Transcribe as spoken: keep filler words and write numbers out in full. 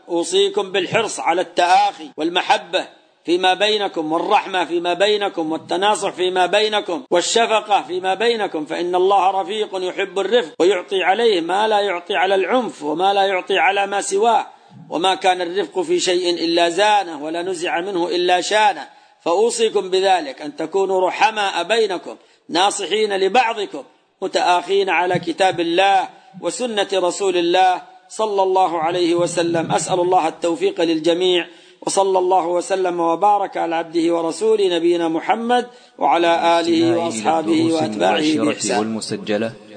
أوصيكم بالحرص على التآخي والمحبة فيما بينكم، والرحمة فيما بينكم، والتناصح فيما بينكم، والشفقة فيما بينكم، فإن الله رفيق يحب الرفق ويعطي عليه ما لا يعطي على العنف وما لا يعطي على ما سواه، وما كان الرفق في شيء إلا زانه ولا نزع منه إلا شانه. فأوصيكم بذلك أن تكونوا رحماء بينكم ناصحين لبعضكم متآخين على كتاب الله وسنة رسول الله صلى الله عليه وسلم. أسأل الله التوفيق للجميع، وصلى الله وسلم وبارك على عبده ورسوله نبينا محمد وعلى آله وأصحابه وأتباعه بإحسان.